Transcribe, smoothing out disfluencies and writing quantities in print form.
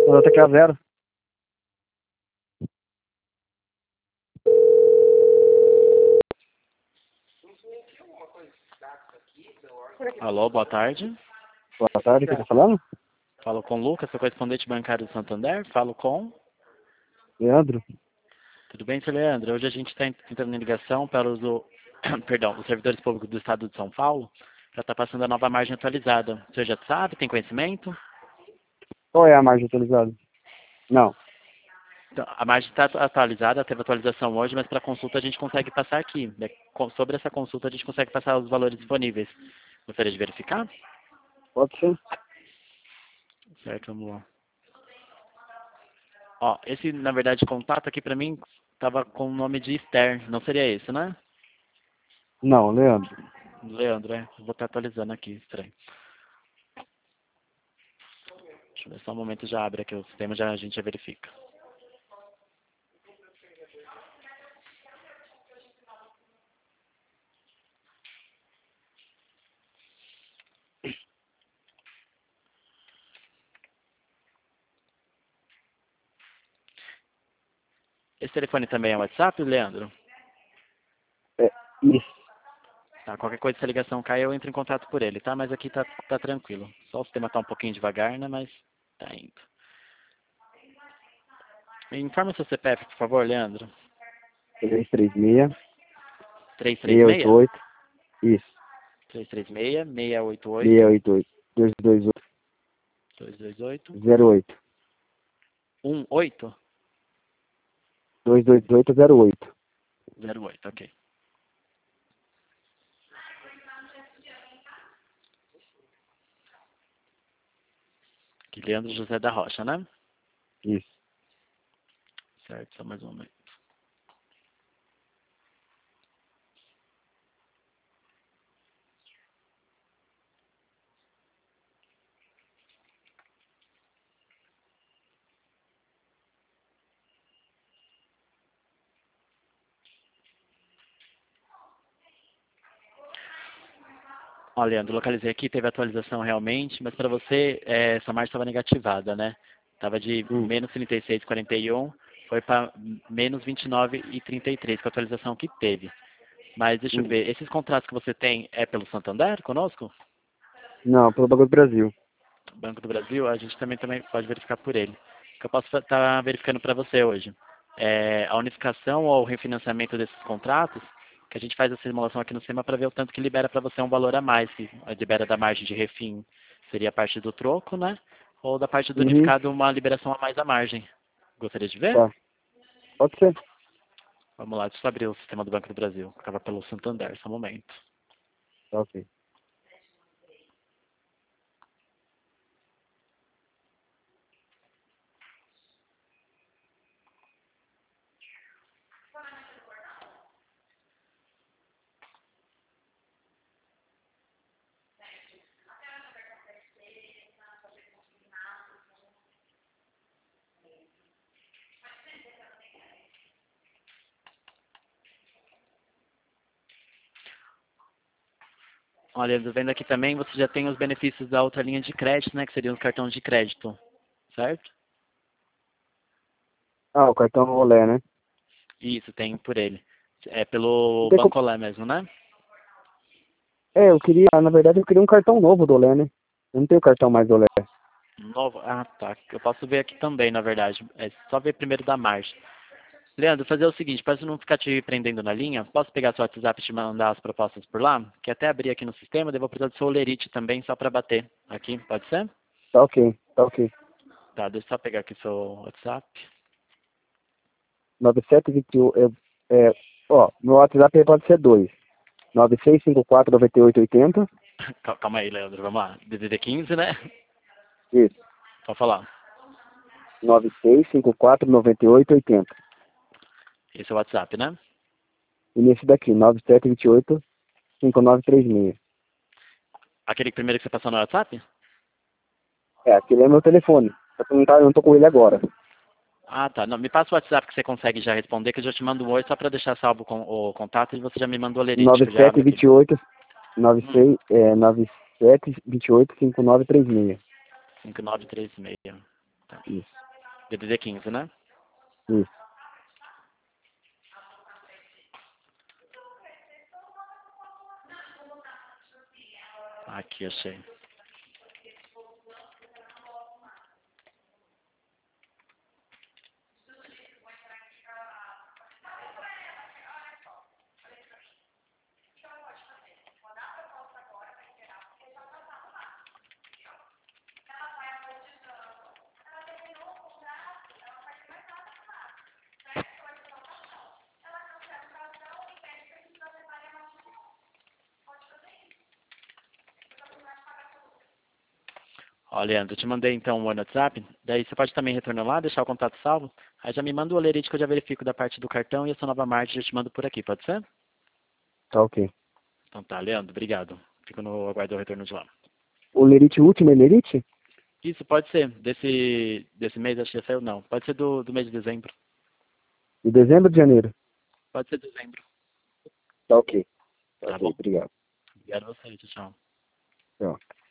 Nota que é a zero. Alô, boa tarde. Boa tarde, quem tá falando? Falo com o Lucas, sou correspondente bancário do Santander. Falo com... Leandro. Tudo bem, seu Leandro? Hoje a gente está entrando em ligação para perdão, os servidores públicos do Estado de São Paulo para estar passando a nova margem atualizada. Você já sabe, tem conhecimento? Qual é a margem atualizada? Não. Então, a margem está atualizada, teve atualização hoje, mas para consulta a gente consegue passar aqui. Sobre essa consulta a gente consegue passar os valores disponíveis. Gostaria de verificar? Pode ser. Certo, vamos lá. Ó, esse, na verdade, contato aqui para mim estava com o nome de Esther. Não seria esse, né? Não, Leandro. Leandro, é. Vou estar atualizando aqui, estranho. Deixa eu ver só um momento, já abre aqui o sistema, a gente já verifica. Esse telefone também é WhatsApp, Leandro? É, isso. Tá, qualquer coisa, se a ligação cair, eu entro em contato por ele, tá? Mas aqui tá tranquilo. Só o sistema tá um pouquinho devagar, né? Mas tá indo. Informa seu CPF, por favor, Leandro. 336 336? 688. Isso. 336 688 688. 228. 228 08. 18 228 08. 08, ok. Aqui, Leandro José da Rocha, né? Isso. Certo, só mais um momento. Ó, Leandro, localizei aqui, teve atualização realmente, mas para você, essa margem estava negativada, né? Estava de menos 36,41, foi para menos 29,33, com a atualização que teve. Mas deixa eu ver, esses contratos que você tem é pelo Santander conosco? Não, pelo Banco do Brasil. Banco do Brasil, a gente também pode verificar por ele. Que eu posso estar verificando para você hoje. A unificação ou o refinanciamento desses contratos, que a gente faz a simulação aqui no sistema para ver o tanto que libera para você um valor a mais, que libera da margem de refim, seria a parte do troco, né? Ou da parte do unificado, uma liberação a mais à margem. Gostaria de ver? Tá. Pode ser. Vamos lá, deixa eu abrir o sistema do Banco do Brasil, que estava pelo Santander, só um momento. Tá, ok. Olha, vendo aqui também, você já tem os benefícios da outra linha de crédito, né? Que seriam os cartões de crédito, certo? Ah, o cartão rolê, né? Isso, tem por ele. É pelo Tem como... Bancolé mesmo, né? eu queria, na verdade, eu queria um cartão novo do Olé, né? Eu não tenho cartão mais do Olé. Novo. Ah, tá. Eu posso ver aqui também, na verdade. É só ver primeiro da margem. Leandro, fazer o seguinte, para não ficar te prendendo na linha, posso pegar seu WhatsApp e te mandar as propostas por lá? Que até abrir aqui no sistema, daí eu vou precisar do seu Olerite também, só para bater aqui, pode ser? Tá ok, tá ok. Tá, deixa eu só pegar aqui seu WhatsApp. 9721, ó, meu WhatsApp aí pode ser 2. 96549880. Calma aí, Leandro, vamos lá. DDD 15, né? Isso. Pode falar. 96549880. Esse é o WhatsApp, né? E nesse daqui, 97285936. Aquele primeiro que você passou no WhatsApp? Aquele é meu telefone. Só que eu não tô com ele agora. Ah, tá. Não, me passa o WhatsApp que você consegue já responder, que eu já te mando um oi só para deixar salvo com o contato e você já me mandou o lerite, que eu já abro aqui. 9728 96 9728 5936. 5936. Tá. Isso. DDD 15, né? Isso. Aqui, achei. Ó, Leandro, eu te mandei então o WhatsApp, daí você pode também retornar lá, deixar o contato salvo, aí já me manda o olerite que eu já verifico da parte do cartão e a sua nova margem eu te mando por aqui, pode ser? Tá ok. Então tá, Leandro, obrigado. Fico no aguardo do retorno de lá. O lerite último é lerite? Isso, pode ser. Desse mês, acho que já saiu, não. Pode ser do mês de dezembro. De dezembro ou de janeiro? Pode ser dezembro. Tá ok. Tá Tá ok, bom? obrigado. Obrigado a você, tchau. Tchau.